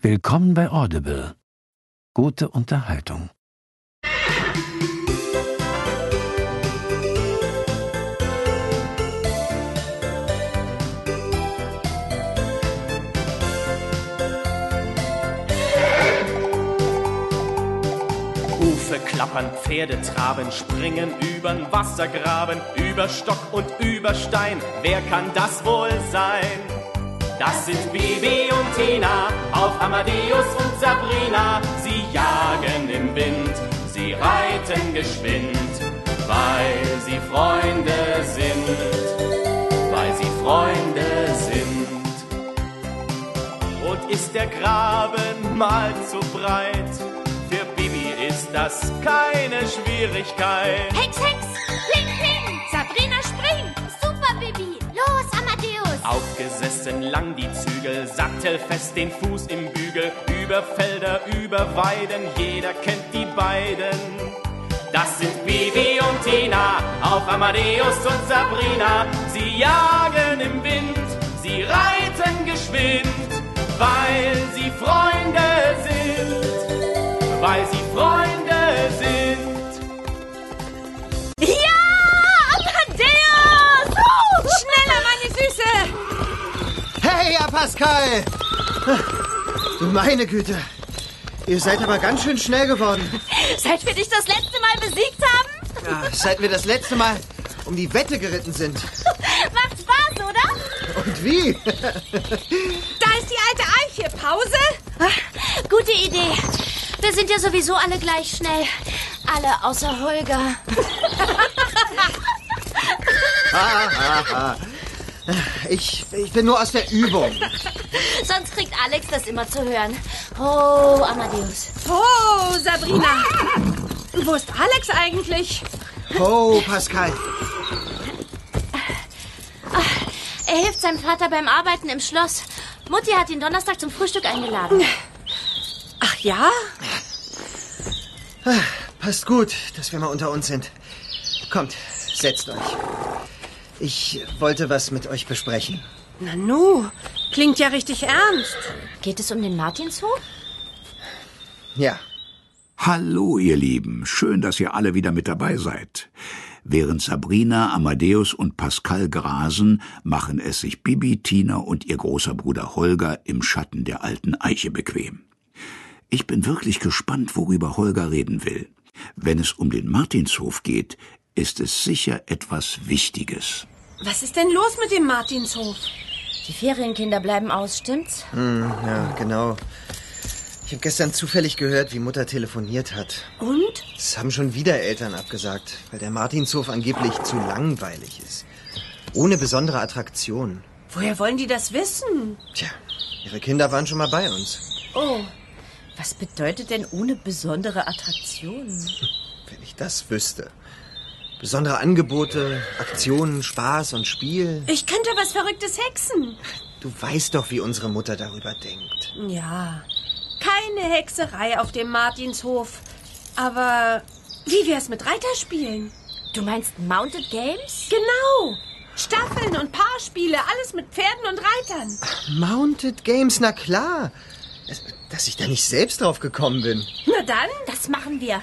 Willkommen bei Audible. Gute Unterhaltung. Hufe klappern, Pferde traben, springen übern Wassergraben, über Stock und über Stein. Wer kann das wohl sein? Das sind Bibi und Tina, auf Amadeus und Sabrina. Sie jagen im Wind, sie reiten geschwind, weil sie Freunde sind, weil sie Freunde sind. Und ist der Graben mal zu breit, für Bibi ist das keine Schwierigkeit. Hex, Hex, Pling, Pling, Sabrina springt, super Bibi, los Amadeus. Aufgesessen lang die Zügel, sattelfest den Fuß im Bügel, über Felder, über Weiden, jeder kennt die beiden. Das sind Bibi und Tina, auf Amadeus und Sabrina. Sie jagen im Wind, sie reiten geschwind, weil sie Freunde sind, weil sie Freunde sind. Ja, Amadeus! Schneller, meine Süße! Hey, Herr Pascal! Du meine Güte, ihr seid aber ganz schön schnell geworden. Seit wir dich das letzte Mal besiegt haben? Ja, seit wir das letzte Mal um die Wette geritten sind. Macht Spaß, oder? Und wie? Da ist die alte Eiche. Pause? Gute Idee. Wir sind ja sowieso alle gleich schnell. Alle außer Holger. Ich bin nur aus der Übung. Sonst kriegt Alex das immer zu hören. Oh, Amadeus. Oh, Sabrina. Wo ist Alex eigentlich? Oh, Pascal. Er hilft seinem Vater beim Arbeiten im Schloss. Mutti hat ihn Donnerstag zum Frühstück eingeladen. Ach ja? Passt gut, dass wir mal unter uns sind. Kommt, setzt euch. Ich wollte was mit euch besprechen. Nanu, klingt ja richtig ernst. Geht es um den Martinshof? Ja. Hallo, ihr Lieben. Schön, dass ihr alle wieder mit dabei seid. Während Sabrina, Amadeus und Pascal grasen, machen es sich Bibi, Tina und ihr großer Bruder Holger im Schatten der alten Eiche bequem. Ich bin wirklich gespannt, worüber Holger reden will. Wenn es um den Martinshof geht, ist es sicher etwas Wichtiges. Was ist denn los mit dem Martinshof? Die Ferienkinder bleiben aus, stimmt's? Ja, genau. Ich habe gestern zufällig gehört, wie Mutter telefoniert hat. Und? Es haben schon wieder Eltern abgesagt, weil der Martinshof angeblich zu langweilig ist. Ohne besondere Attraktion. Woher wollen die das wissen? Tja, ihre Kinder waren schon mal bei uns. Oh, Was bedeutet denn ohne besondere Attraktionen? Wenn ich das wüsste. Besondere Angebote, Aktionen, Spaß und Spiel. ich könnte was Verrücktes hexen. Du weißt doch, wie unsere Mutter darüber denkt. Ja, keine Hexerei auf dem Martinshof. Aber wie wär's mit Reiterspielen? Du meinst Mounted Games? Genau. Staffeln und Paarspiele, alles mit Pferden und Reitern. Mounted Games, na klar. Dass ich da nicht selbst drauf gekommen bin. Na dann, Das machen wir.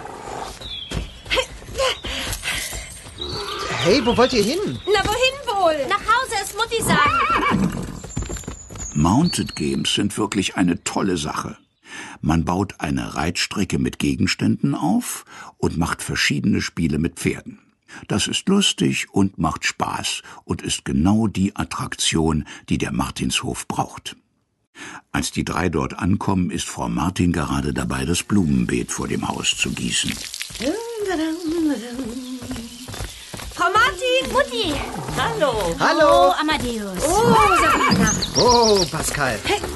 Hey, wo wollt ihr hin? na wohin wohl? Nach Hause ist Mutti sagen. Mounted Games sind wirklich eine tolle Sache. Man baut eine Reitstrecke mit Gegenständen auf und macht verschiedene Spiele mit Pferden. Das ist lustig und macht Spaß und ist genau die Attraktion, die der Martinshof braucht. Als die drei dort ankommen, ist Frau Martin gerade dabei, das Blumenbeet vor dem Haus zu gießen. Frau Martin! Mutti. Hallo. Hallo. Oh, Amadeus. Oh, Sabrina. Oh, Pascal.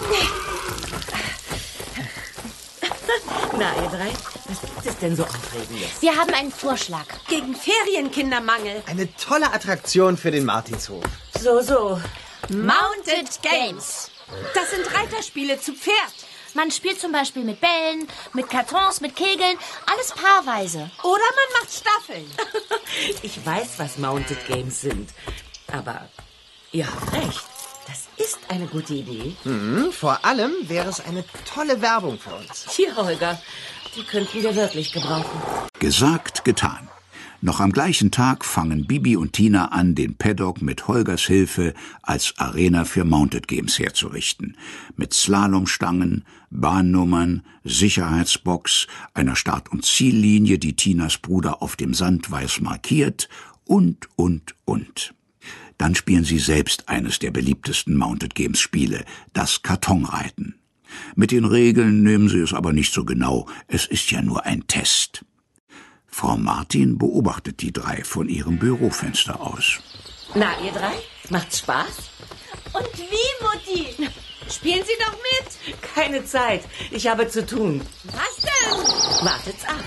Na, ihr drei, was gibt es denn so Aufregendes? Wir haben einen Vorschlag. Gegen Ferienkindermangel. Eine tolle Attraktion für den Martinshof. So. Mounted Games. Das sind Reiterspiele zu Pferd. Man spielt zum Beispiel mit Bällen, mit Kartons, mit Kegeln, alles paarweise. Oder man macht Staffeln. Ich weiß, was Mounted Games sind. Aber ihr habt recht. Das ist eine gute Idee. Vor allem wäre es eine tolle Werbung für uns. Hier, Holger, die könnten wir wirklich gebrauchen. Gesagt, getan. Noch am gleichen Tag fangen Bibi und Tina an, den Paddock mit Holgers Hilfe als Arena für Mounted Games herzurichten. Mit Slalomstangen, Bahnnummern, Sicherheitsbox, einer Start- und Ziellinie, die Tinas Bruder auf dem Sand weiß markiert und. Dann spielen sie selbst eines der beliebtesten Mounted Games Spiele, das Kartonreiten. Mit den Regeln nehmen sie es aber nicht so genau, es ist ja nur ein Test. Frau Martin beobachtet die drei von ihrem Bürofenster aus. Na, ihr drei? Macht's Spaß? Und wie, Mutti? Spielen Sie doch mit. Keine Zeit. Ich habe zu tun. Was denn? Wartet's ab.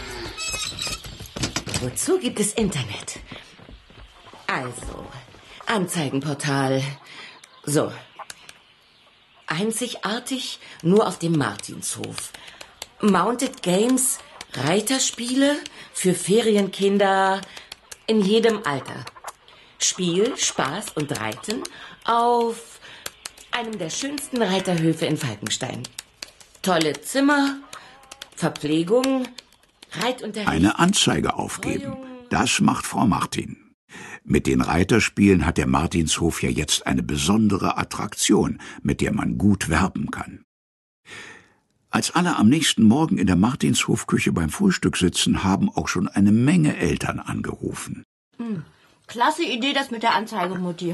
Wozu gibt es Internet? Also, Anzeigenportal. So. Einzigartig nur auf dem Martinshof. Mounted Games, Reiterspiele für Ferienkinder in jedem Alter. Spiel, Spaß und Reiten auf einem der schönsten Reiterhöfe in Falkenstein. Tolle Zimmer, Verpflegung, Reitunterricht. Eine Anzeige aufgeben, das macht Frau Martin. Mit den Reiterspielen hat der Martinshof ja jetzt eine besondere Attraktion, mit der man gut werben kann. Als alle am nächsten Morgen in der Martinshofküche beim Frühstück sitzen, haben auch schon eine Menge Eltern angerufen. Klasse Idee, das mit der Anzeige, Mutti.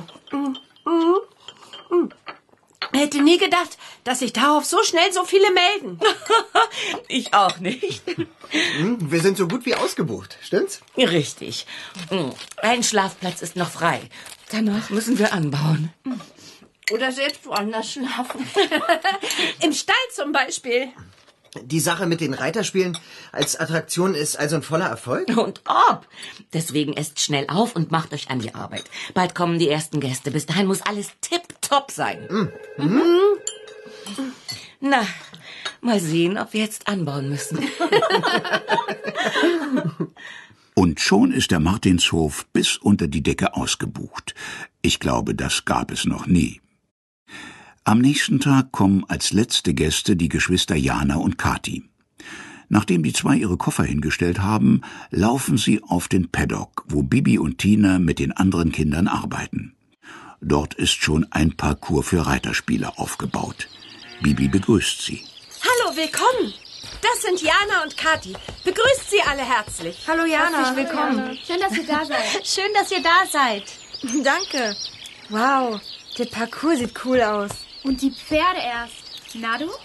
Hätte nie gedacht, dass sich darauf so schnell so viele melden. Ich auch nicht. Wir sind so gut wie ausgebucht, stimmt's? Richtig. Ein Schlafplatz ist noch frei. Danach müssen wir anbauen. Oder selbst woanders schlafen. Im Stall zum Beispiel. Die Sache mit den Reiterspielen als Attraktion ist also ein voller Erfolg? Und ob. Deswegen esst schnell auf und macht euch an die Arbeit. Bald kommen die ersten Gäste. Bis dahin muss alles tipptopp sein. Na, mal sehen, ob wir jetzt anbauen müssen. Und schon ist der Martinshof bis unter die Decke ausgebucht. Ich glaube, das gab es noch nie. Am nächsten Tag kommen als letzte Gäste die Geschwister Jana und Kathi. Nachdem die zwei ihre Koffer hingestellt haben, laufen sie auf den Paddock, wo Bibi und Tina mit den anderen Kindern arbeiten. Dort ist schon ein Parcours für Reiterspiele aufgebaut. Bibi begrüßt sie. Hallo, willkommen. Das sind Jana und Kathi. Begrüßt Sie alle herzlich. Hallo Jana. Herzlich willkommen. Schön, dass ihr da seid. Schön, dass ihr da seid. Danke. Wow, der Parcours sieht cool aus. Und die Pferde erst. Na du?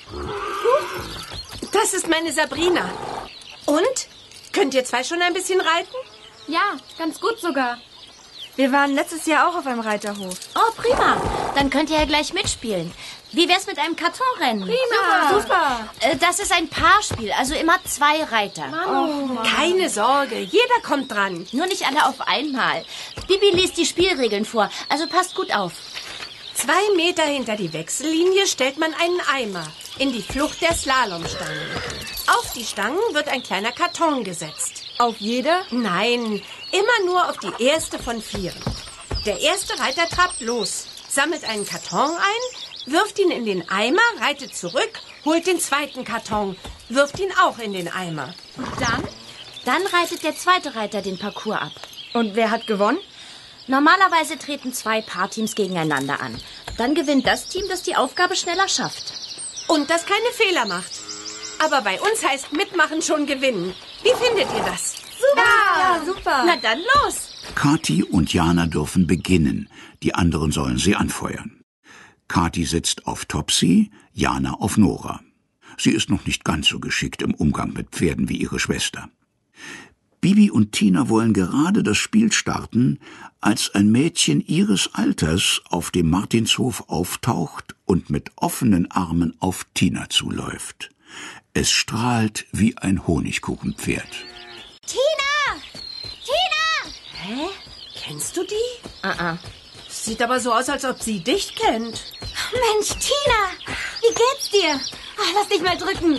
Das ist meine Sabrina. Und? Könnt ihr zwei schon ein bisschen reiten? Ja, ganz gut sogar. Wir waren letztes Jahr auch auf einem Reiterhof. Oh, prima. Dann könnt ihr ja gleich mitspielen. Wie wär's mit einem Kartonrennen? Prima. Super. Das ist ein Paarspiel, also immer 2 Reiter. Keine Sorge, jeder kommt dran. Nur nicht alle auf einmal. Bibi liest die Spielregeln vor, also passt gut auf. 2 Meter hinter die Wechsellinie stellt man einen Eimer in die Flucht der Slalomstangen. Auf die Stangen wird ein kleiner Karton gesetzt. Auf jede? Nein, immer nur auf die erste von 4. Der erste Reiter trabt los, sammelt einen Karton ein, wirft ihn in den Eimer, reitet zurück, holt den zweiten Karton, wirft ihn auch in den Eimer. Und dann? Dann reitet der zweite Reiter den Parcours ab. Und wer hat gewonnen? Normalerweise treten 2 Paarteams gegeneinander an. Dann gewinnt das Team, das die Aufgabe schneller schafft. Und das keine Fehler macht. Aber bei uns heißt mitmachen schon gewinnen. Wie findet ihr das? Ja, super. Na dann los! Kathi und Jana dürfen beginnen, die anderen sollen sie anfeuern. Kathi setzt auf Topsy, Jana auf Nora. Sie ist noch nicht ganz so geschickt im Umgang mit Pferden wie ihre Schwester. Bibi und Tina wollen gerade das Spiel starten, als ein Mädchen ihres Alters auf dem Martinshof auftaucht und mit offenen Armen auf Tina zuläuft. Es strahlt wie ein Honigkuchenpferd. Tina! Tina! Hä? Kennst du die? Sieht aber so aus, als ob sie dich kennt. Mensch, Tina! Wie geht's dir? Ach, lass dich mal drücken.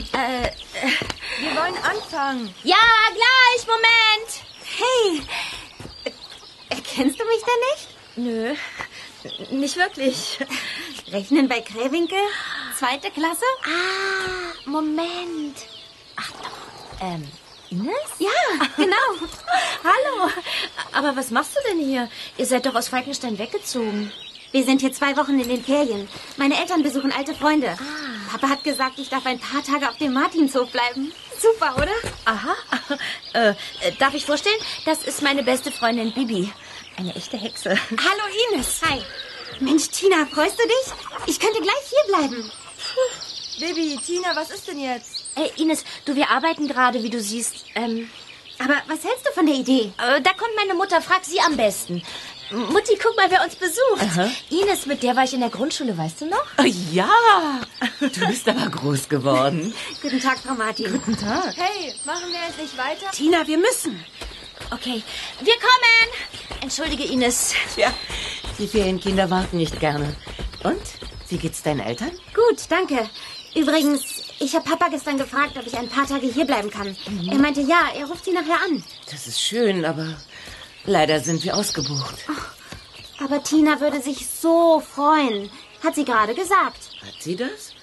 Wir wollen anfangen. Ja, gleich, Moment. Hey, erkennst du mich denn nicht? Nö, Nicht wirklich. Rechnen bei Krähwinkel? 2. Klasse? Ah, Moment. Ach doch, Ines? Ja, genau. Hallo. Aber was machst du denn hier? Ihr seid doch aus Falkenstein weggezogen. Wir sind hier 2 Wochen in den Ferien. Meine Eltern besuchen alte Freunde. Papa hat gesagt, ich darf ein paar Tage auf dem Martinshof bleiben. Super, oder? Aha. Darf ich vorstellen? Das ist meine beste Freundin Bibi. Eine echte Hexe. Hallo Ines. Hi. Mensch, Tina, freust du dich? Ich könnte gleich hier bleiben. Baby, Tina, was ist denn jetzt? Ines, wir arbeiten gerade, wie du siehst. Aber was hältst du von der Idee? Da kommt meine Mutter, frag sie am besten. Mutti, guck mal, wer uns besucht. Aha. Ines, mit der war ich in der Grundschule, weißt du noch? Oh, ja, du bist aber groß geworden. Guten Tag, Frau Martin. Guten Tag. Hey, machen wir jetzt nicht weiter? Tina, wir müssen. Okay, wir kommen. Entschuldige, Ines. Ja, die Ferienkinder warten nicht gerne. Und, wie geht's deinen Eltern? Gut, danke. Übrigens, ich habe Papa gestern gefragt, ob ich ein paar Tage hier bleiben kann. Er meinte, ja, er ruft Sie nachher an. Das ist schön, aber leider sind wir ausgebucht. Aber Tina würde sich so freuen, hat sie gerade gesagt. Hat sie das?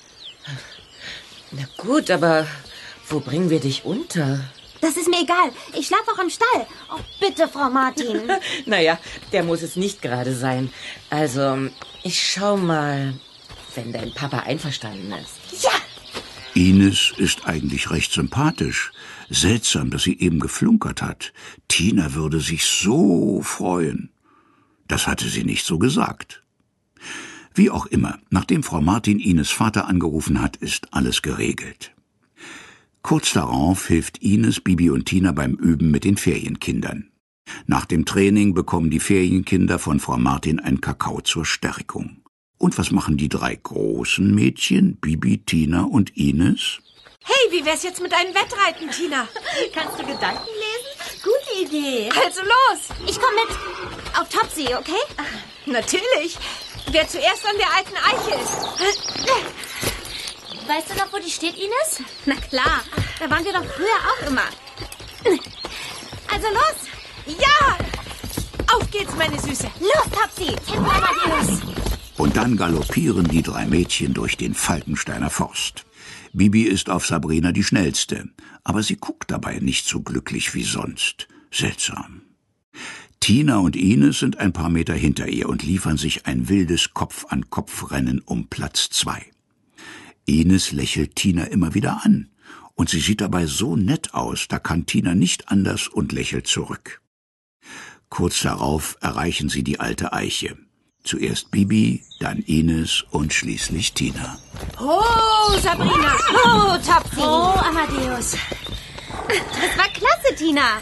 Na gut, aber wo bringen wir dich unter? Das ist mir egal. Ich schlafe auch im Stall. Oh, bitte, Frau Martin. Naja, der muss es nicht gerade sein. Also, ich schau mal, wenn dein Papa einverstanden ist. Ja! Ines ist eigentlich recht sympathisch. Seltsam, dass sie eben geflunkert hat. Tina würde sich so freuen. Das hatte sie nicht so gesagt. Wie auch immer, nachdem Frau Martin Ines Vater angerufen hat, ist alles geregelt. Kurz darauf hilft Ines, Bibi und Tina beim Üben mit den Ferienkindern. Nach dem Training bekommen die Ferienkinder von Frau Martin ein Kakao zur Stärkung. Und was machen die 3 großen Mädchen, Bibi, Tina und Ines? Hey, wie wär's jetzt mit einem Wettreiten, Tina? Kannst du Gedanken lesen? Gute Idee. Also los. Ich komme mit auf Topsee, okay? Natürlich. Wer zuerst an der alten Eiche ist. Weißt du noch, wo die steht, Ines? Na klar, da waren wir doch früher auch immer. Also los. Ja. Auf geht's, meine Süße. Los, Topsy. Tempo, Amadeus. Und dann galoppieren die 3 Mädchen durch den Falkensteiner Forst. Bibi ist auf Sabrina die Schnellste, aber sie guckt dabei nicht so glücklich wie sonst. Seltsam. Tina und Ines sind ein paar Meter hinter ihr und liefern sich ein wildes Kopf-an-Kopf-Rennen um Platz 2. Ines lächelt Tina immer wieder an. Und sie sieht dabei so nett aus, da kann Tina nicht anders und lächelt zurück. Kurz darauf erreichen sie die alte Eiche. Zuerst Bibi, dann Ines und schließlich Tina. Oh, Sabrina. Oh, Topsy. Oh, Amadeus. Das war klasse, Tina.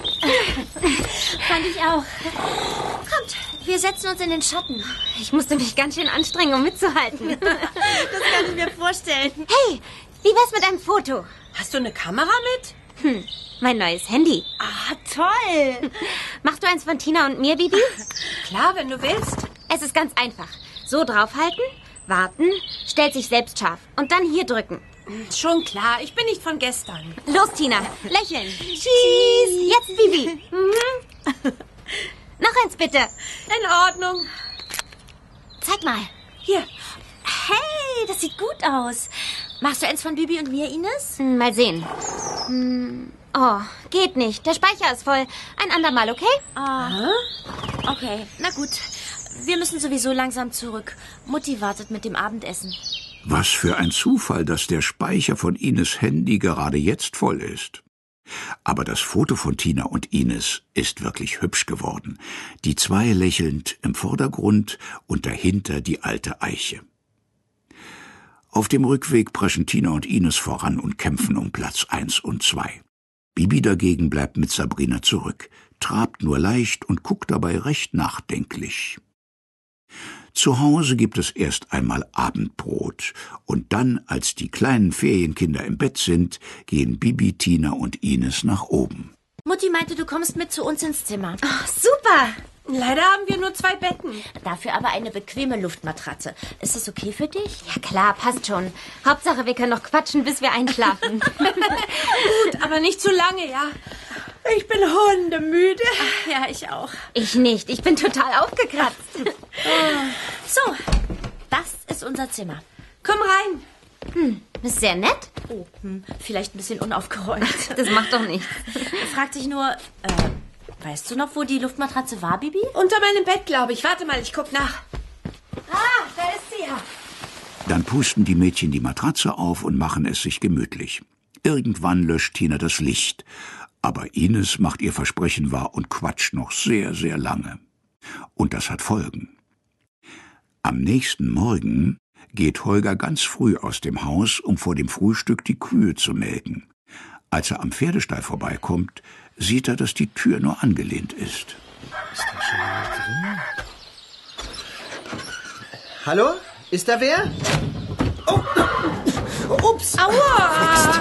Fand ich auch. Kommt, wir setzen uns in den Schatten. Ich musste mich ganz schön anstrengen, um mitzuhalten. Das kann ich mir vorstellen. Hey, wie wär's mit einem Foto? Hast du eine Kamera mit? Mein neues Handy. Ah, toll. Machst du eins von Tina und mir, Bibi? Klar, wenn du willst. Es ist ganz einfach. So draufhalten, warten, stellt sich selbst scharf und dann hier drücken. Schon klar, ich bin nicht von gestern. Los, Tina, lächeln. Cheese. Jetzt, Bibi. Noch eins, bitte. In Ordnung. Zeig mal. Hier. Hey, das sieht gut aus. Machst du eins von Bibi und mir, Ines? Mal sehen. Oh, geht nicht. Der Speicher ist voll. Ein andermal, okay? Ah. Okay, na gut. Wir müssen sowieso langsam zurück. Mutti wartet mit dem Abendessen. Was für ein Zufall, dass der Speicher von Ines Handy gerade jetzt voll ist. Aber das Foto von Tina und Ines ist wirklich hübsch geworden. Die 2 lächelnd im Vordergrund und dahinter die alte Eiche. Auf dem Rückweg preschen Tina und Ines voran und kämpfen um Platz 1 und 2. Bibi dagegen bleibt mit Sabrina zurück, trabt nur leicht und guckt dabei recht nachdenklich. Zu Hause gibt es erst einmal Abendbrot und dann, als die kleinen Ferienkinder im Bett sind, gehen Bibi, Tina und Ines nach oben. Mutti meinte, du kommst mit zu uns ins Zimmer. Oh, super. Leider haben wir nur 2 Betten. Dafür aber eine bequeme Luftmatratze. Ist das okay für dich? Ja klar, passt schon. Hauptsache, wir können noch quatschen, bis wir einschlafen. Gut, aber nicht zu lange, ja? Ich bin hundemüde. Ja, ich auch. Ich nicht. Ich bin total aufgekratzt. So, das ist unser Zimmer. Komm rein. Ist sehr nett. Oh, vielleicht ein bisschen unaufgeräumt. Das macht doch nichts. Fragt sich nur, weißt du noch, wo die Luftmatratze war, Bibi? Unter meinem Bett, glaube ich. Warte mal, ich guck nach. Da ist sie ja. Dann pusten die Mädchen die Matratze auf und machen es sich gemütlich. Irgendwann löscht Tina das Licht. Aber Ines macht ihr Versprechen wahr und quatscht noch sehr, sehr lange. Und das hat Folgen. Am nächsten Morgen geht Holger ganz früh aus dem Haus, um vor dem Frühstück die Kühe zu melken. Als er am Pferdestall vorbeikommt, sieht er, dass die Tür nur angelehnt ist. Ist da schon jemand drin? Hallo? Ist da wer? Oh! Ups! Aua!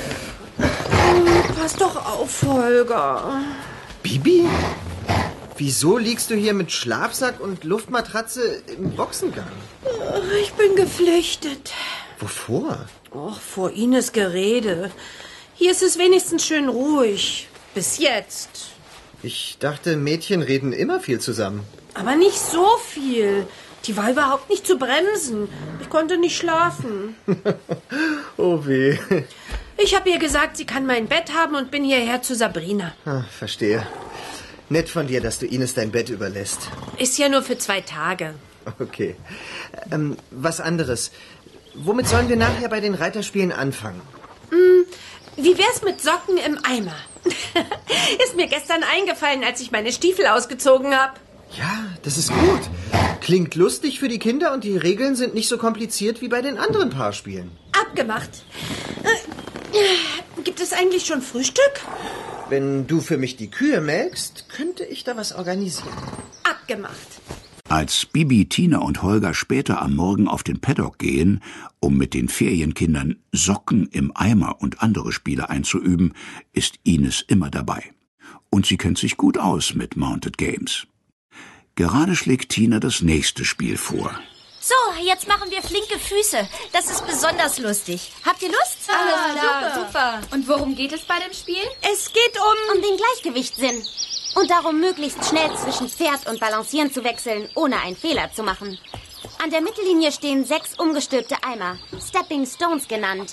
Pass doch auf, Holger. Bibi? Wieso liegst du hier mit Schlafsack und Luftmatratze im Boxengang? Ich bin geflüchtet. Wovor? Och, vor Ines Gerede. Hier ist es wenigstens schön ruhig. Bis jetzt. Ich dachte, Mädchen reden immer viel zusammen. Aber nicht so viel. Die war überhaupt nicht zu bremsen. Ich konnte nicht schlafen. Oh weh. Ich habe ihr gesagt, sie kann mein Bett haben und bin hierher zu Sabrina. Ah, verstehe. Nett von dir, dass du Ines dein Bett überlässt. Ist ja nur für 2 Tage. Okay. Was anderes. Womit sollen wir nachher bei den Reiterspielen anfangen? Wie wär's mit Socken im Eimer? Ist mir gestern eingefallen, als ich meine Stiefel ausgezogen habe. Ja, das ist gut. Klingt lustig für die Kinder und die Regeln sind nicht so kompliziert wie bei den anderen Paarspielen. Abgemacht. Gibt es eigentlich schon Frühstück? Wenn du für mich die Kühe melkst, könnte ich da was organisieren. Abgemacht. Als Bibi, Tina und Holger später am Morgen auf den Paddock gehen, um mit den Ferienkindern Socken im Eimer und andere Spiele einzuüben, ist Ines immer dabei. Und sie kennt sich gut aus mit Mounted Games. Gerade schlägt Tina das nächste Spiel vor. So, jetzt machen wir flinke Füße. Das ist besonders lustig. Habt ihr Lust? Super. Und worum geht es bei dem Spiel? Es geht Um den Gleichgewichtssinn. Und darum, möglichst schnell zwischen Pferd und Balancieren zu wechseln, ohne einen Fehler zu machen. An der Mittellinie stehen 6 umgestülpte Eimer, Stepping Stones genannt.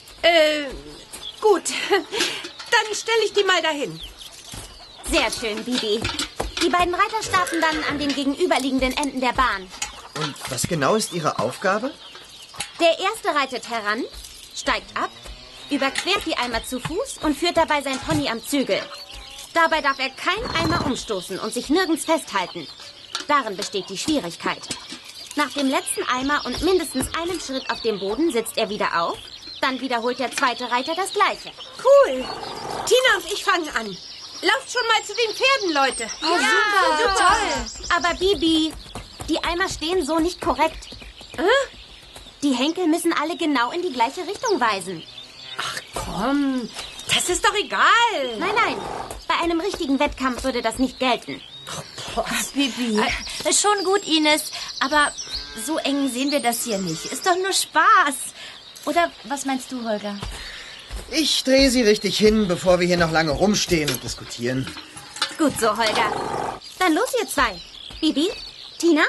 Gut. Dann stelle ich die mal dahin. Sehr schön, Bibi. Die beiden Reiter starten dann an den gegenüberliegenden Enden der Bahn. Und was genau ist ihre Aufgabe? Der erste reitet heran, steigt ab, überquert die Eimer zu Fuß und führt dabei sein Pony am Zügel. Dabei darf er keinen Eimer umstoßen und sich nirgends festhalten. Darin besteht die Schwierigkeit. Nach dem letzten Eimer und mindestens einem Schritt auf dem Boden sitzt er wieder auf. Dann wiederholt der zweite Reiter das Gleiche. Cool. Tina und ich fangen an. Lauft schon mal zu den Pferden, Leute. Super, toll. Aber Bibi, die Eimer stehen so nicht korrekt. Die Henkel müssen alle genau in die gleiche Richtung weisen. Ach komm, das ist doch egal. Nein. Bei einem richtigen Wettkampf würde das nicht gelten. Bibi. Schon gut, Ines. Aber so eng sehen wir das hier nicht. Ist doch nur Spaß. Oder was meinst du, Holger? Ich drehe sie richtig hin, bevor wir hier noch lange rumstehen und diskutieren. Gut so, Holger. Dann los, ihr zwei. Bibi, Tina?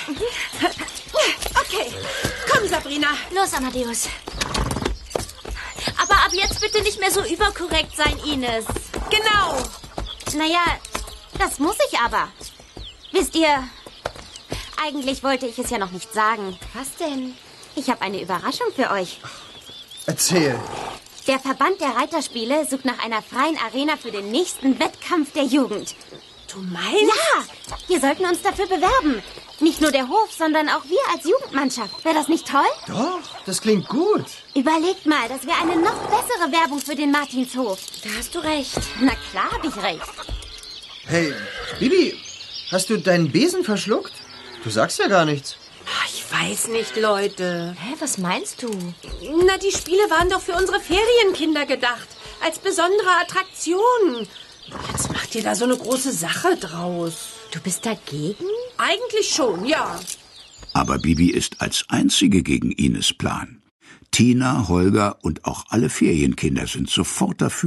Okay, komm, Sabrina. Los, Amadeus. Aber ab jetzt bitte nicht mehr so überkorrekt sein, Ines. Genau. Naja, das muss ich aber. Wisst ihr, eigentlich wollte ich es ja noch nicht sagen. Was denn? Ich habe eine Überraschung für euch. Erzähl. Der Verband der Reiterspiele sucht nach einer freien Arena für den nächsten Wettkampf der Jugend. Du meinst? Ja, wir sollten uns dafür bewerben. Nicht nur der Hof, sondern auch wir als Jugendmannschaft. Wäre das nicht toll? Doch, das klingt gut. Überlegt mal, das wäre eine noch bessere Werbung für den Martinshof. Da hast du recht. Na klar habe ich recht. Hey, Bibi, hast du deinen Besen verschluckt? Du sagst ja gar nichts. Ach, ich weiß nicht, Leute. Hä, was meinst du? Na, die Spiele waren doch für unsere Ferienkinder gedacht. Als besondere Attraktion. Jetzt macht ihr da so eine große Sache draus. Du bist dagegen? Eigentlich schon, ja. Aber Bibi ist als einzige gegen Ines Plan. Tina, Holger und auch alle Ferienkinder sind sofort dafür.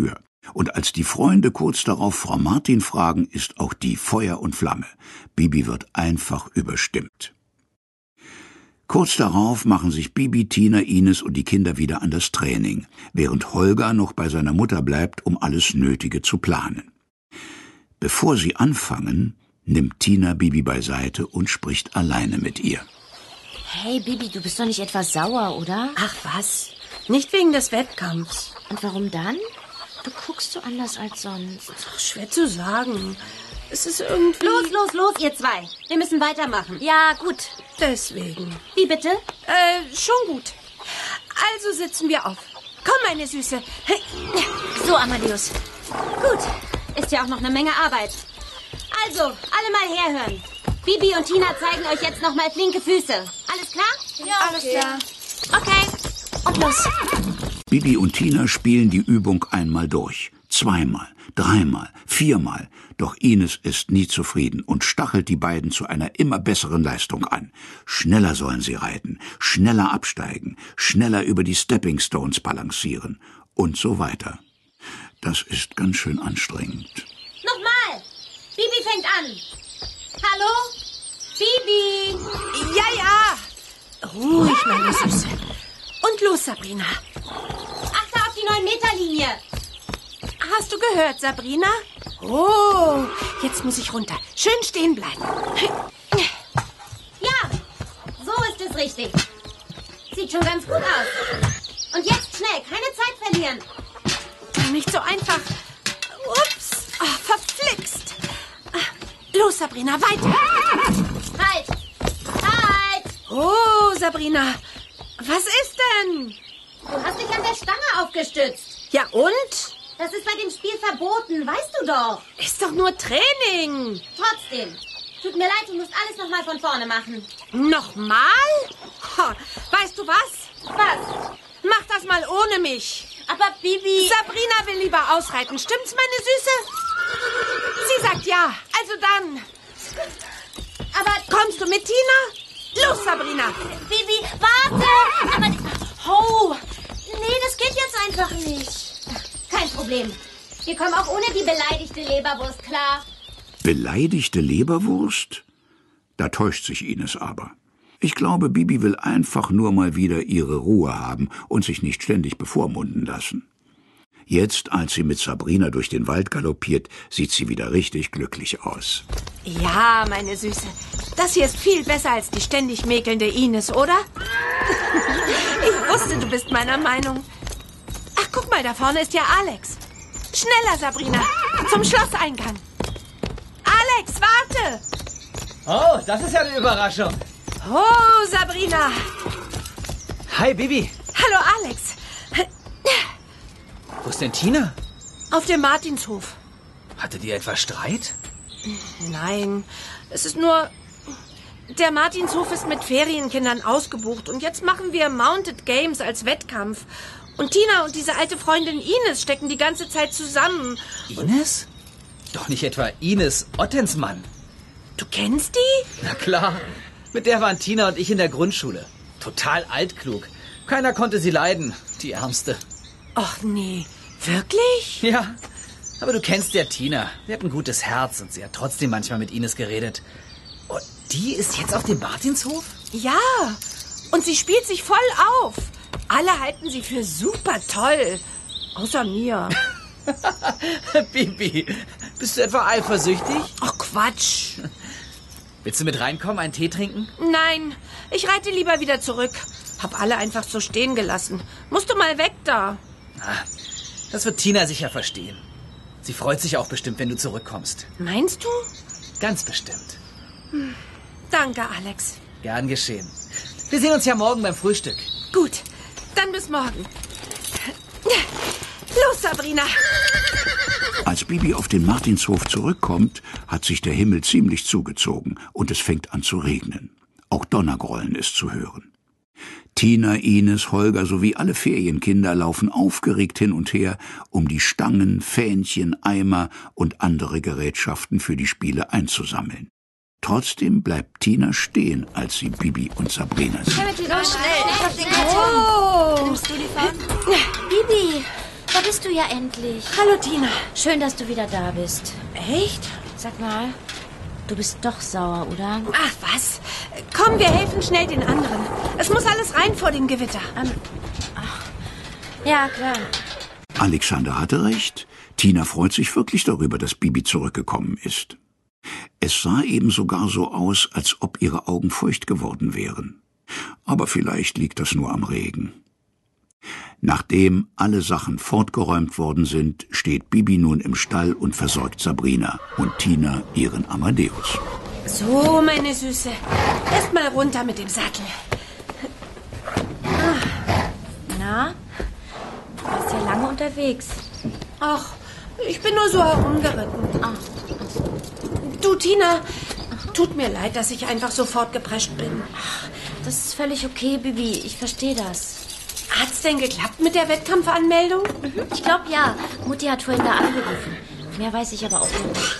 Und als die Freunde kurz darauf Frau Martin fragen, ist auch die Feuer und Flamme. Bibi wird einfach überstimmt. Kurz darauf machen sich Bibi, Tina, Ines und die Kinder wieder an das Training, während Holger noch bei seiner Mutter bleibt, um alles Nötige zu planen. Bevor sie anfangen, nimmt Tina Bibi beiseite und spricht alleine mit ihr. Hey, Bibi, du bist doch nicht etwas sauer, oder? Ach was, nicht wegen des Wettkampfs. Und warum dann? Du guckst so anders als sonst. Ach, schwer zu sagen. Es ist irgendwie... Los, ihr zwei. Wir müssen weitermachen. Ja, gut. Deswegen. Wie bitte? Schon gut. Also sitzen wir auf. Komm, meine Süße. So, Amadeus. Gut. Ist ja auch noch eine Menge Arbeit. Also, alle mal herhören. Bibi und Tina zeigen euch jetzt noch mal flinke Füße. Alles klar? Ja, alles klar. Okay. Und los. Bibi und Tina spielen die Übung einmal durch. 2-mal, 3-mal, 4-mal. Doch Ines ist nie zufrieden und stachelt die beiden zu einer immer besseren Leistung an. Schneller sollen sie reiten, schneller absteigen, schneller über die Stepping Stones balancieren und so weiter. Das ist ganz schön anstrengend. Nochmal. Bibi fängt an. Hallo? Bibi. Ja. Ruhig, meine Süße. Und los, Sabrina. Achte auf die 9-Meter-Linie. Hast du gehört, Sabrina? Oh, jetzt muss ich runter. Schön stehen bleiben. Ja, so ist es richtig. Sieht schon ganz gut aus. Und jetzt schnell, keine Zeit verlieren. Nicht so einfach. Ups, verflixt. Los, Sabrina, weiter. Halt. Oh, Sabrina, was ist denn? Du hast dich an der Stange aufgestützt. Ja, und? Das ist bei dem Spiel verboten, weißt du doch. Ist doch nur Training. Trotzdem. Tut mir leid, du musst alles nochmal von vorne machen. Nochmal? Weißt du was? Was? Mach das mal ohne mich. Aber Bibi... Sabrina will lieber ausreiten. Stimmt's, meine Süße? Sie sagt ja. Also dann. Aber... Kommst du mit, Tina? Los, Sabrina. Bibi, warte! Aber... Oh, nee, das geht jetzt einfach nicht. Kein Problem. Wir kommen auch ohne die beleidigte Leberwurst klar. Beleidigte Leberwurst? Da täuscht sich Ines aber. Ich glaube, Bibi will einfach nur mal wieder ihre Ruhe haben und sich nicht ständig bevormunden lassen. Jetzt, als sie mit Sabrina durch den Wald galoppiert, sieht sie wieder richtig glücklich aus. Ja, meine Süße. Das hier ist viel besser als die ständig mäkelnde Ines, oder? Ich wusste, du bist meiner Meinung. Ach, guck mal, da vorne ist ja Alex. Schneller, Sabrina. Zum Schlosseingang. Alex, warte. Oh, das ist ja eine Überraschung. Oh, Sabrina. Hi, Bibi. Hallo, Alex. Wo ist denn Tina? Auf dem Martinshof. Hattet ihr etwa Streit? Nein, es ist nur... Der Martinshof ist mit Ferienkindern ausgebucht und jetzt machen wir Mounted Games als Wettkampf. Und Tina und diese alte Freundin Ines stecken die ganze Zeit zusammen. Ines? Doch nicht etwa Ines Ottensmann. Du kennst die? Na klar. Mit der waren Tina und ich in der Grundschule. Total altklug. Keiner konnte sie leiden, die Ärmste. Och nee, wirklich? Ja, aber du kennst ja Tina. Sie hat ein gutes Herz und sie hat trotzdem manchmal mit Ines geredet. Und die ist jetzt auf dem Martinshof? Ja, und sie spielt sich voll auf. Alle halten sie für super toll. Außer mir. Bibi, bist du etwa eifersüchtig? Ach, Quatsch. Willst du mit reinkommen, einen Tee trinken? Nein, ich reite lieber wieder zurück. Hab alle einfach so stehen gelassen. Musst du mal weg da. Das wird Tina sicher verstehen. Sie freut sich auch bestimmt, wenn du zurückkommst. Meinst du? Ganz bestimmt. Danke, Alex. Gern geschehen. Wir sehen uns ja morgen beim Frühstück. Gut, dann bis morgen. Los, Sabrina. Als Bibi auf den Martinshof zurückkommt, hat sich der Himmel ziemlich zugezogen und es fängt an zu regnen. Auch Donnergrollen ist zu hören. Tina, Ines, Holger sowie alle Ferienkinder laufen aufgeregt hin und her, um die Stangen, Fähnchen, Eimer und andere Gerätschaften für die Spiele einzusammeln. Trotzdem bleibt Tina stehen, als sie Bibi und Sabrina sieht. Schnell, ich hab den Karton. Nimmst du die Fahne? Bibi, wo bist bist du ja endlich. Hallo, Tina. Schön, dass du wieder da bist. Echt? Sag mal, du bist doch sauer, oder? Ach, was? Komm, wir helfen schnell den anderen. Es muss alles rein vor dem Gewitter. Ja, klar. Alexander hatte recht. Tina freut sich wirklich darüber, dass Bibi zurückgekommen ist. Es sah eben sogar so aus, als ob ihre Augen feucht geworden wären. Aber vielleicht liegt das nur am Regen. Nachdem alle Sachen fortgeräumt worden sind, steht Bibi nun im Stall und versorgt Sabrina und Tina ihren Amadeus. So, meine Süße. Erst mal runter mit dem Sattel. Na? Du warst ja lange unterwegs. Ach, ich bin nur so herumgeritten. Du, Tina, tut mir leid, dass ich einfach so fortgeprescht bin. Das ist völlig okay, Bibi. Ich verstehe das. Hat's denn geklappt mit der Wettkampfanmeldung? Ich glaube, ja. Mutti hat vorhin da angerufen. Mehr weiß ich aber auch noch nicht.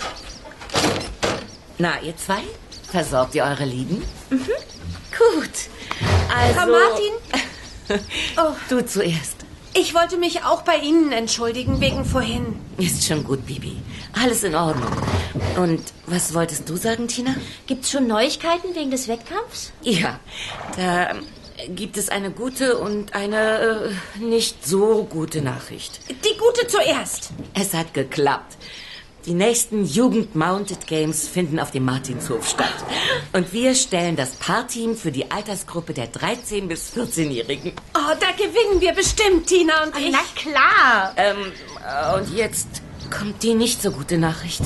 Na, ihr zwei? Versorgt ihr eure Lieben? Gut. Also... Frau Martin? Du zuerst. Ich wollte mich auch bei Ihnen entschuldigen wegen vorhin. Ist schon gut, Bibi. Alles in Ordnung. Und was wolltest du sagen, Tina? Gibt's schon Neuigkeiten wegen des Wettkampfs? Ja, da gibt es eine gute und eine nicht so gute Nachricht. Die gute zuerst. Es hat geklappt. Die nächsten Jugend-Mounted Games finden auf dem Martinshof statt. Und wir stellen das Paarteam für die Altersgruppe der 13- bis 14-Jährigen. Oh, da gewinnen wir bestimmt, Tina und ich. Na klar. Und jetzt kommt die nicht so gute Nachricht.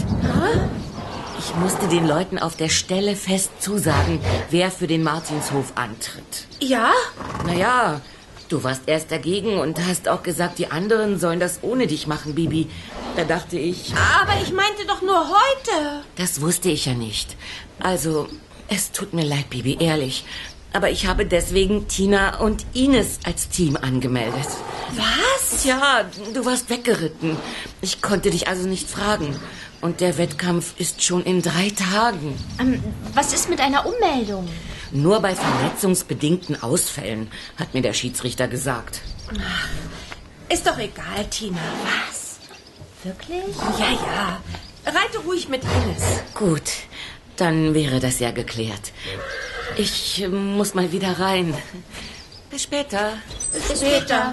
Ich musste den Leuten auf der Stelle fest zusagen, wer für den Martinshof antritt. Ja? Naja, du warst erst dagegen und hast auch gesagt, die anderen sollen das ohne dich machen, Bibi. Da dachte ich... Aber ich meinte doch nur heute. Das wusste ich ja nicht. Also, es tut mir leid, Bibi, ehrlich. Aber ich habe deswegen Tina und Ines als Team angemeldet. Was? Ja, du warst weggeritten. Ich konnte dich also nicht fragen. Und der Wettkampf ist schon in 3 Tagen. Was ist mit einer Ummeldung? Nur bei verletzungsbedingten Ausfällen, hat mir der Schiedsrichter gesagt. Ist doch egal, Tina. Was? Wirklich? Ja. Reite ruhig mit Ines. Gut, dann wäre das ja geklärt. Ich muss mal wieder rein. Bis später. Bis später.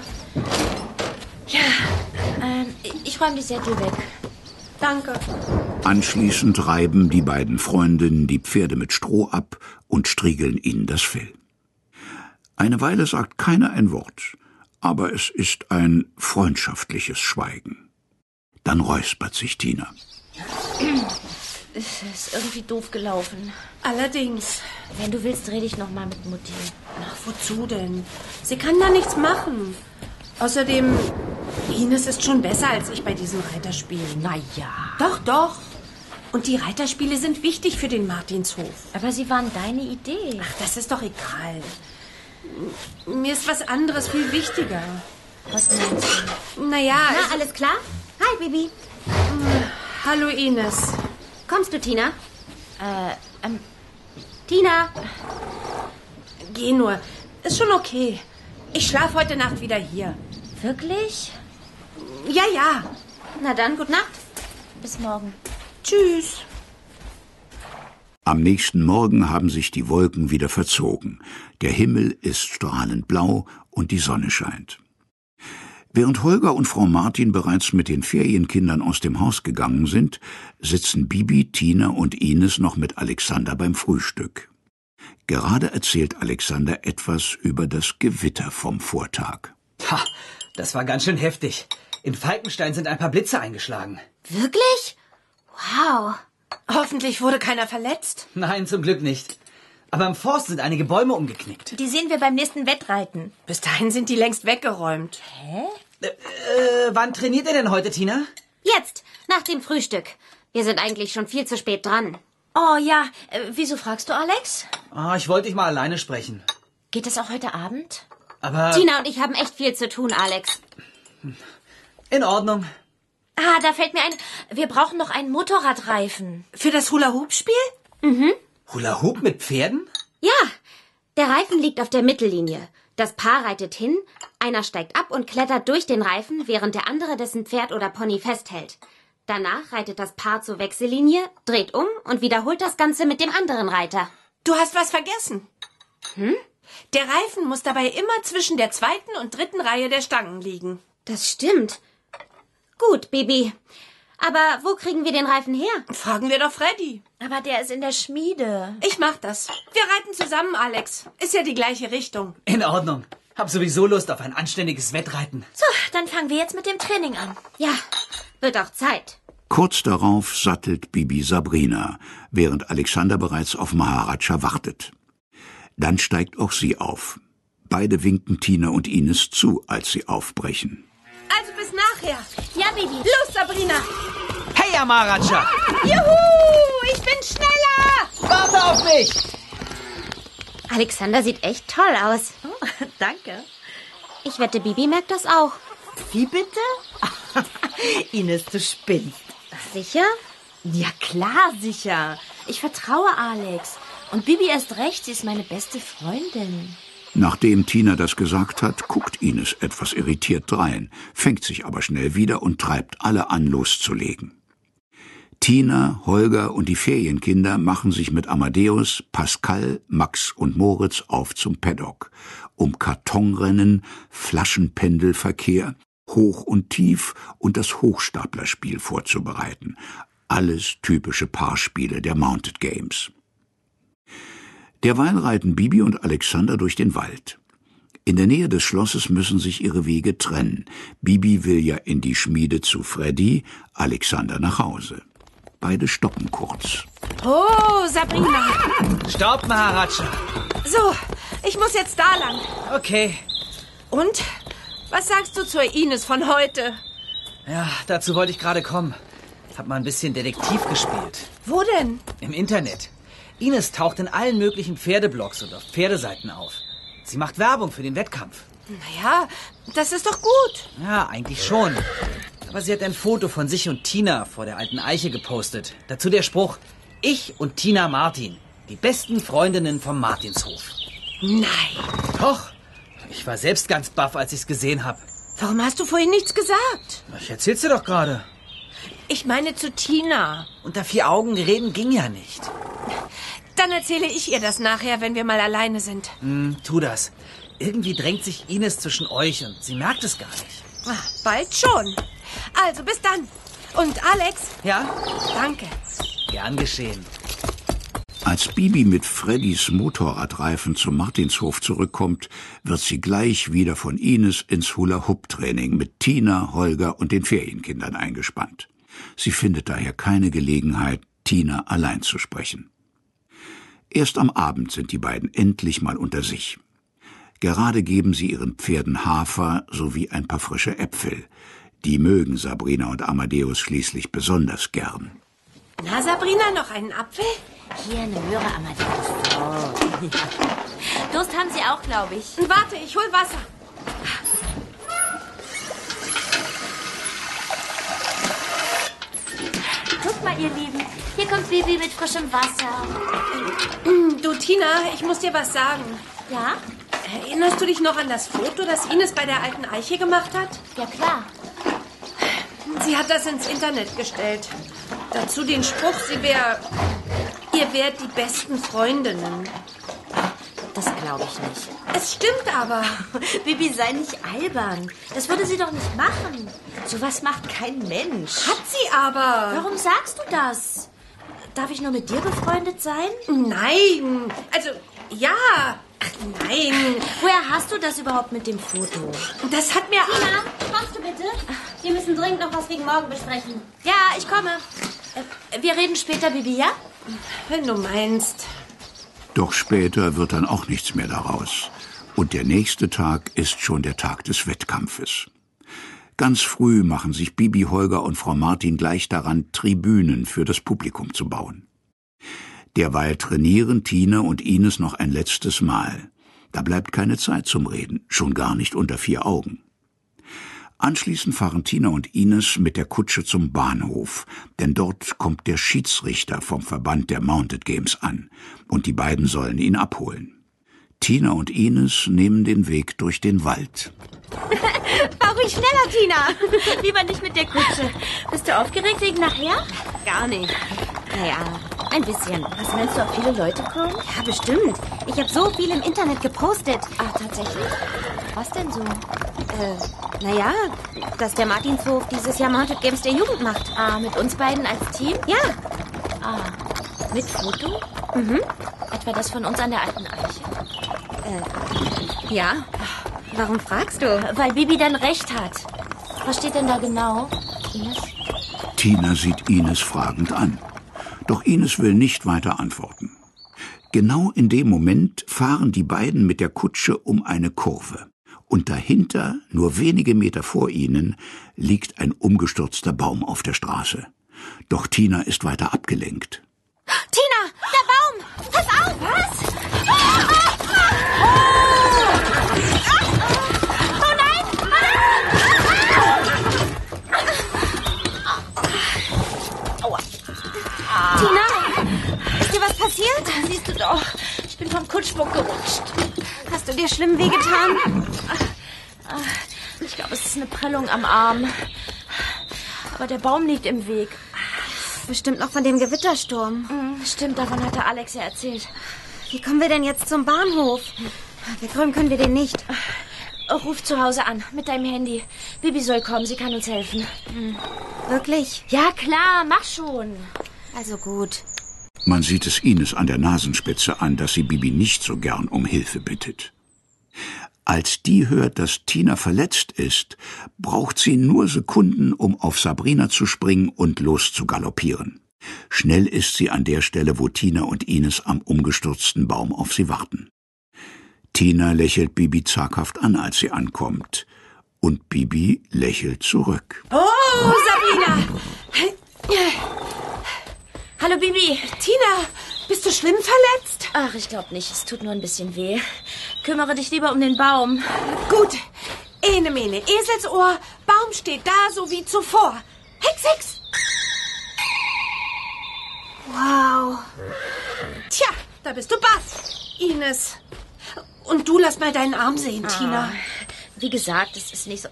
Ja, ich räume die Sättel weg. Danke. Anschließend reiben die beiden Freundinnen die Pferde mit Stroh ab und striegeln ihnen das Fell. Eine Weile sagt keiner ein Wort, aber es ist ein freundschaftliches Schweigen. Dann räuspert sich Tina. Es ist irgendwie doof gelaufen. Allerdings. Wenn du willst, rede ich noch mal mit Mutti. Ach, wozu denn? Sie kann da nichts machen. Außerdem, Ines ist schon besser als ich bei diesen Reiterspielen. Na ja. Doch. Und die Reiterspiele sind wichtig für den Martinshof. Aber sie waren deine Idee. Ach, das ist doch egal. Mir ist was anderes viel wichtiger. Was meinst du? Naja, Na, alles klar? Hi, Bibi. hallo Ines. Kommst du, Tina? Tina? Geh nur. Ist schon okay. Ich schlafe heute Nacht wieder hier. Wirklich? Ja. Na dann, gute Nacht. Bis morgen. Tschüss. Am nächsten Morgen haben sich die Wolken wieder verzogen. Der Himmel ist strahlend blau und die Sonne scheint. Während Holger und Frau Martin bereits mit den Ferienkindern aus dem Haus gegangen sind, sitzen Bibi, Tina und Ines noch mit Alexander beim Frühstück. Gerade erzählt Alexander etwas über das Gewitter vom Vortag. Ha, das war ganz schön heftig. In Falkenstein sind ein paar Blitze eingeschlagen. Wirklich? Wow. Hoffentlich wurde keiner verletzt. Nein, zum Glück nicht. Aber im Forst sind einige Bäume umgeknickt. Die sehen wir beim nächsten Wettreiten. Bis dahin sind die längst weggeräumt. Wann trainiert ihr denn heute, Tina? Jetzt, nach dem Frühstück. Wir sind eigentlich schon viel zu spät dran. Oh ja, wieso fragst du, Alex? Ich wollte dich mal alleine sprechen. Geht es auch heute Abend? Aber... Tina und ich haben echt viel zu tun, Alex. In Ordnung. Da fällt mir ein, wir brauchen noch einen Motorradreifen. Für das Hula-Hoop-Spiel? Hula Hoop mit Pferden? Ja, der Reifen liegt auf der Mittellinie. Das Paar reitet hin, einer steigt ab und klettert durch den Reifen, während der andere dessen Pferd oder Pony festhält. Danach reitet das Paar zur Wechsellinie, dreht um und wiederholt das Ganze mit dem anderen Reiter. Du hast was vergessen. Der Reifen muss dabei immer zwischen der 2. und 3. Reihe der Stangen liegen. Das stimmt. Gut, Bibi. Aber wo kriegen wir den Reifen her? Fragen wir doch Freddy. Aber der ist in der Schmiede. Ich mach das. Wir reiten zusammen, Alex. Ist ja die gleiche Richtung. In Ordnung. Hab sowieso Lust auf ein anständiges Wettreiten. So, dann fangen wir jetzt mit dem Training an. Ja, wird auch Zeit. Kurz darauf sattelt Bibi Sabrina, während Alexander bereits auf Maharaja wartet. Dann steigt auch sie auf. Beide winken Tina und Ines zu, als sie aufbrechen. Also bis nachher. Ja, Bibi. Los, Sabrina. Hey, Maharaja! Juhu, ich bin schneller. Warte auf mich! Alexander sieht echt toll aus. Oh, danke. Ich wette, Bibi merkt das auch. Wie bitte? Ines, du spinnst. Sicher? Ja, klar, sicher. Ich vertraue Alex. Und Bibi erst recht, sie ist meine beste Freundin. Nachdem Tina das gesagt hat, guckt Ines etwas irritiert drein, fängt sich aber schnell wieder und treibt alle an, loszulegen. Tina, Holger und die Ferienkinder machen sich mit Amadeus, Pascal, Max und Moritz auf zum Paddock, um Kartonrennen, Flaschenpendelverkehr, Hoch und Tief und das Hochstaplerspiel vorzubereiten. Alles typische Paarspiele der Mounted Games. Derweil reiten Bibi und Alexander durch den Wald. In der Nähe des Schlosses müssen sich ihre Wege trennen. Bibi will ja in die Schmiede zu Freddy, Alexander nach Hause. Beide stoppen kurz. Oh, Sabrina. Stopp, Maharaja. So, ich muss jetzt da lang. Okay. Und? Was sagst du zur Ines von heute? Ja, dazu wollte ich gerade kommen. Hab mal ein bisschen Detektiv gespielt. Wo denn? Im Internet. Ines taucht in allen möglichen Pferdeblogs und auf Pferdeseiten auf. Sie macht Werbung für den Wettkampf. Naja, das ist doch gut. Ja, eigentlich schon. Aber sie hat ein Foto von sich und Tina vor der alten Eiche gepostet. Dazu der Spruch: Ich und Tina Martin, die besten Freundinnen vom Martinshof. Nein. Doch. Ich war selbst ganz baff, als ich's gesehen hab. Warum hast du vorhin nichts gesagt? Ich erzähl's dir doch gerade. Ich meine zu Tina. Unter 4 Augen reden ging ja nicht. Dann erzähle ich ihr das nachher, wenn wir mal alleine sind. Tu das. Irgendwie drängt sich Ines zwischen euch und sie merkt es gar nicht. Bald schon. Also, bis dann. Und Alex? Ja? Danke. Gern geschehen. Als Bibi mit Freddys Motorradreifen zum Martinshof zurückkommt, wird sie gleich wieder von Ines ins Hula-Hoop-Training mit Tina, Holger und den Ferienkindern eingespannt. Sie findet daher keine Gelegenheit, Tina allein zu sprechen. Erst am Abend sind die beiden endlich mal unter sich. Gerade geben sie ihren Pferden Hafer sowie ein paar frische Äpfel. Die mögen Sabrina und Amadeus schließlich besonders gern. Na, Sabrina, noch einen Apfel? Hier eine Möhre, Amadeus. Oh. Durst haben Sie auch, glaube ich. Warte, ich hol Wasser. Guck mal, ihr Lieben. Hier kommt Bibi mit frischem Wasser. Du, Tina, ich muss dir was sagen. Ja? Erinnerst du dich noch an das Foto, das Ines bei der alten Eiche gemacht hat? Ja, klar. Sie hat das ins Internet gestellt. Dazu den Spruch, ihr wärt die besten Freundinnen. Das glaube ich nicht. Es stimmt aber. Bibi, sei nicht albern. Das würde sie doch nicht machen. Sowas macht kein Mensch. Hat sie aber. Warum sagst du das? Darf ich nur mit dir befreundet sein? Nein. Also, ja. Ach, nein. Woher hast du das überhaupt mit dem Foto? Das hat mir... Tina, kommst du bitte? Wir müssen dringend noch was wegen morgen besprechen. Ja, ich komme. Wir reden später, Bibi, ja? Wenn du meinst. Doch später wird dann auch nichts mehr daraus. Und der nächste Tag ist schon der Tag des Wettkampfes. Ganz früh machen sich Bibi, Holger und Frau Martin gleich daran, Tribünen für das Publikum zu bauen. Derweil trainieren Tina und Ines noch ein letztes Mal. Da bleibt keine Zeit zum Reden, schon gar nicht unter 4 Augen. Anschließend fahren Tina und Ines mit der Kutsche zum Bahnhof, denn dort kommt der Schiedsrichter vom Verband der Mounted Games an und die beiden sollen ihn abholen. Tina und Ines nehmen den Weg durch den Wald. Fahr ruhig schneller, Tina. Lieber nicht mit der Kutsche. Bist du aufgeregt wegen nachher? Gar nicht. Naja, ein bisschen. Was meinst du, ob viele Leute kommen? Ja, bestimmt. Ich habe so viel im Internet gepostet. Ach, tatsächlich? Was denn so? Naja, dass der Martinshof dieses Jahr Mounted Games der Jugend macht. Ah, mit uns beiden als Team? Ja. Ah, mit Foto? Mhm. Etwa das von uns an der alten Eiche. Ja. Warum fragst du? Weil Bibi dann recht hat. Was steht denn da genau, Ines? Tina sieht Ines fragend an. Doch Ines will nicht weiter antworten. Genau in dem Moment fahren die beiden mit der Kutsche um eine Kurve. Und dahinter, nur wenige Meter vor ihnen, liegt ein umgestürzter Baum auf der Straße. Doch Tina ist weiter abgelenkt. Tina, der Baum! Pass auf! Was? Oh nein! Aua. Tina, ist dir was passiert? Siehst du doch, ich bin vom Kutschbock gerutscht. Hast du dir schlimm wehgetan? Ich glaube, es ist eine Prellung am Arm. Aber der Baum liegt im Weg. Bestimmt noch von dem Gewittersturm. Stimmt, davon hatte Alex ja erzählt. Wie kommen wir denn jetzt zum Bahnhof? Wegräumen können wir den nicht. Ruf zu Hause an, mit deinem Handy. Bibi soll kommen, sie kann uns helfen. Wirklich? Ja, klar, mach schon. Also gut. Man sieht es Ines an der Nasenspitze an, dass sie Bibi nicht so gern um Hilfe bittet. Als die hört, dass Tina verletzt ist, braucht sie nur Sekunden, um auf Sabrina zu springen und loszugaloppieren. Schnell ist sie an der Stelle, wo Tina und Ines am umgestürzten Baum auf sie warten. Tina lächelt Bibi zaghaft an, als sie ankommt. Und Bibi lächelt zurück. Oh, Sabrina! Hallo, Bibi. Tina, bist du schlimm verletzt? Ach, ich glaube nicht. Es tut nur ein bisschen weh. Kümmere dich lieber um den Baum. Gut. Ene Mene, Eselsohr, Baum steht da, so wie zuvor. Hex, Hex! Wow. Tja, da bist du baff, Ines. Und du lass mal deinen Arm sehen, Tina. Wie gesagt, es ist nicht so...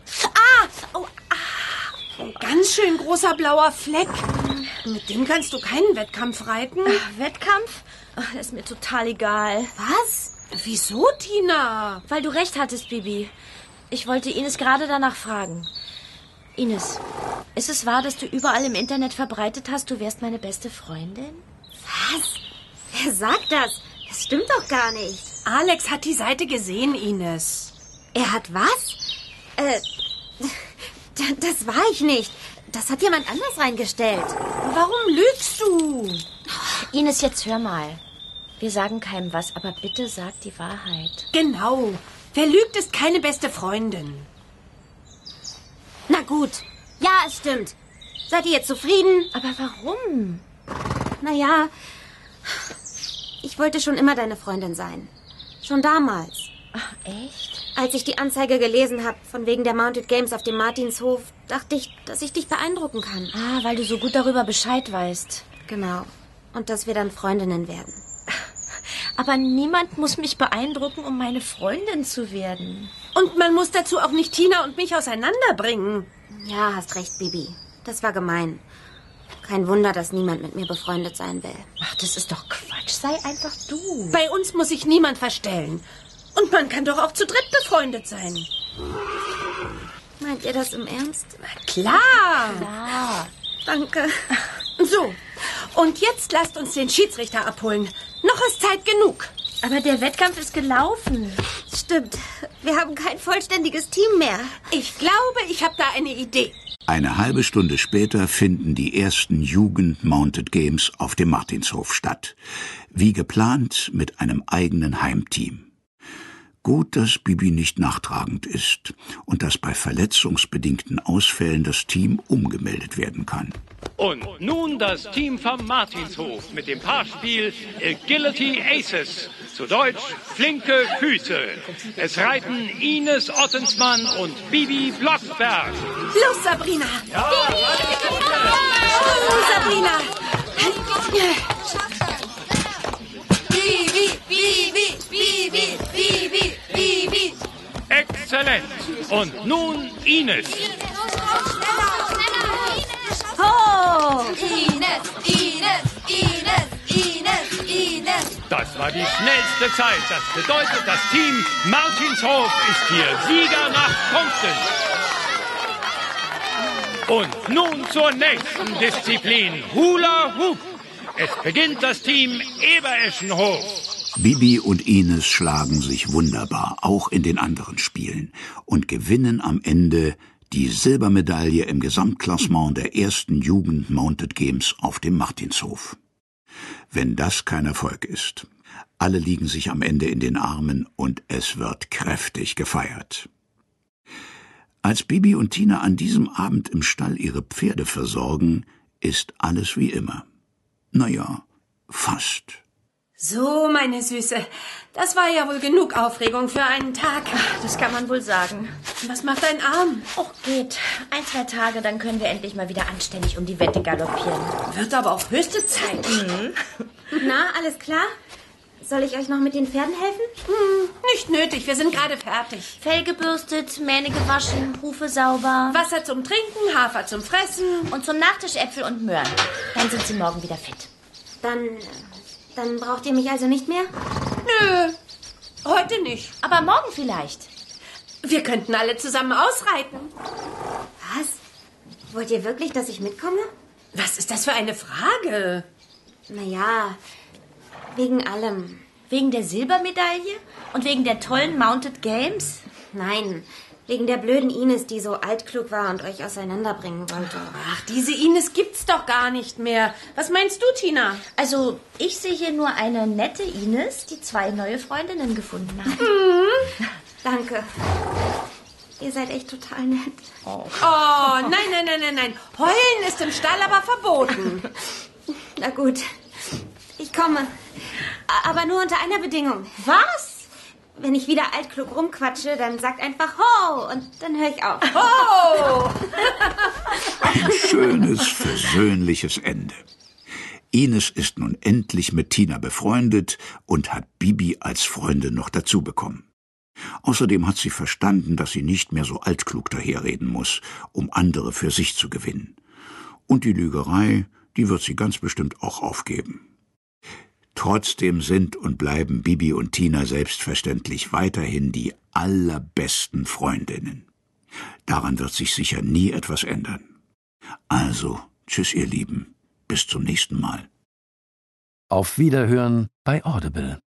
Ein ganz schön großer blauer Fleck. Mit dem kannst du keinen Wettkampf reiten. Wettkampf? Ach, ist mir total egal. Was? Wieso, Tina? Weil du recht hattest, Bibi. Ich wollte Ines gerade danach fragen. Ines, ist es wahr, dass du überall im Internet verbreitet hast, du wärst meine beste Freundin? Was? Wer sagt das? Das stimmt doch gar nicht. Alex hat die Seite gesehen, Ines. Er hat was? Das war ich nicht. Das hat jemand anders reingestellt. Warum lügst du? Ines, jetzt hör mal. Wir sagen keinem was, aber bitte sag die Wahrheit. Genau. Wer lügt, ist keine beste Freundin. Na gut. Ja, es stimmt. Seid ihr jetzt zufrieden? Aber warum? Naja, ich wollte schon immer deine Freundin sein. Schon damals. Ach, echt? Als ich die Anzeige gelesen habe, von wegen der Mounted Games auf dem Martinshof, dachte ich, dass ich dich beeindrucken kann. Ah, weil du so gut darüber Bescheid weißt. Genau. Und dass wir dann Freundinnen werden. Aber niemand muss mich beeindrucken, um meine Freundin zu werden. Und man muss dazu auch nicht Tina und mich auseinanderbringen. Ja, hast recht, Bibi. Das war gemein. Kein Wunder, dass niemand mit mir befreundet sein will. Ach, das ist doch Quatsch. Sei einfach du. Bei uns muss sich niemand verstellen. Und man kann doch auch zu dritt befreundet sein. Meint ihr das im Ernst? Na klar. Klar. Danke. So, und jetzt lasst uns den Schiedsrichter abholen. Noch ist Zeit genug. Aber der Wettkampf ist gelaufen. Stimmt. Wir haben kein vollständiges Team mehr. Ich glaube, ich habe da eine Idee. Eine halbe Stunde später finden die ersten Jugend-Mounted Games auf dem Martinshof statt. Wie geplant mit einem eigenen Heimteam. Gut, dass Bibi nicht nachtragend ist und dass bei verletzungsbedingten Ausfällen das Team umgemeldet werden kann. Und nun das Team vom Martinshof mit dem Paarspiel Agility Aces, zu Deutsch flinke Füße. Es reiten Ines Ottensmann und Bibi Blocksberg. Los, Sabrina! Ja, Oh, Sabrina! Bibi, Bibi, Bibi, Bibi. exzellent. Und nun Ines. Ho! Das war die schnellste Zeit. Das bedeutet, das Team Martinshof ist hier Sieger nach Punkten. Und nun zur nächsten Disziplin, Hula Hoop. Es beginnt das Team Ebereschenhof. Bibi und Ines schlagen sich wunderbar, auch in den anderen Spielen, und gewinnen am Ende die Silbermedaille im Gesamtklassement der ersten Jugend Mounted Games auf dem Martinshof. Wenn das kein Erfolg ist. Alle liegen sich am Ende in den Armen und es wird kräftig gefeiert. Als Bibi und Tina an diesem Abend im Stall ihre Pferde versorgen, ist alles wie immer. Naja, fast. So, meine Süße, das war ja wohl genug Aufregung für einen Tag. Das kann man wohl sagen. Was macht dein Arm? Och, geht. 1, 2 Tage, dann können wir endlich mal wieder anständig um die Wette galoppieren. Wird aber auch höchste Zeit. Na, alles klar? Soll ich euch noch mit den Pferden helfen? Nicht nötig, wir sind gerade fertig. Fell gebürstet, Mähne gewaschen, Hufe sauber. Wasser zum Trinken, Hafer zum Fressen. Und zum Nachtisch Äpfel und Möhren. Dann sind sie morgen wieder fit. Dann braucht ihr mich also nicht mehr? Nö, heute nicht. Aber morgen vielleicht. Wir könnten alle zusammen ausreiten. Was? Wollt ihr wirklich, dass ich mitkomme? Was ist das für eine Frage? Naja, wegen allem. Wegen der Silbermedaille? Und wegen der tollen Mounted Games? Nein, wegen der blöden Ines, die so altklug war und euch auseinanderbringen wollte. Ach, diese Ines gibt's doch gar nicht mehr. Was meinst du, Tina? Also, ich sehe hier nur eine nette Ines, die 2 neue Freundinnen gefunden hat. Danke. Ihr seid echt total nett. Oh, nein. Heulen ist im Stall aber verboten. Na gut, ich komme. Aber nur unter einer Bedingung. Was? Wenn ich wieder altklug rumquatsche, dann sagt einfach Ho und dann höre ich auf. Ho! Ein schönes, versöhnliches Ende. Ines ist nun endlich mit Tina befreundet und hat Bibi als Freundin noch dazu bekommen. Außerdem hat sie verstanden, dass sie nicht mehr so altklug daherreden muss, um andere für sich zu gewinnen. Und die Lügerei, die wird sie ganz bestimmt auch aufgeben. Trotzdem sind und bleiben Bibi und Tina selbstverständlich weiterhin die allerbesten Freundinnen. Daran wird sich sicher nie etwas ändern. Also, tschüss ihr Lieben, bis zum nächsten Mal. Auf Wiederhören bei Audible.